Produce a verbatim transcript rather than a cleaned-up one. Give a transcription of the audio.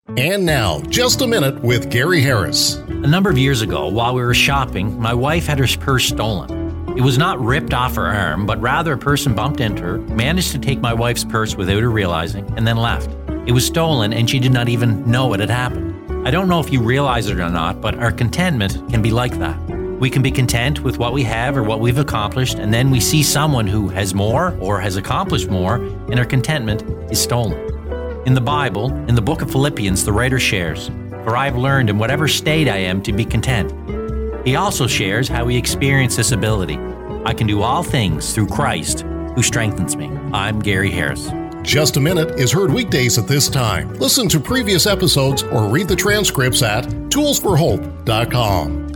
And now, Just a Minute with Gary Harris. A number of years ago, while we were shopping, my wife had her purse stolen. It was not ripped off her arm, but rather a person bumped into her, managed to take my wife's purse without her realizing, and then left. It was stolen, and she did not even know it had happened. I don't know if you realize it or not, but our contentment can be like that. We can be content with what we have or what we've accomplished, and then we see someone who has more or has accomplished more, and our contentment is stolen. In the Bible, in the book of Philippians, the writer shares, "For I have learned in whatever state I am to be content." He also shares how he experienced this ability. "I can do all things through Christ who strengthens me." I'm Gary Harris. Just a Minute is heard weekdays at this time. Listen to previous episodes or read the transcripts at tools for hope dot com.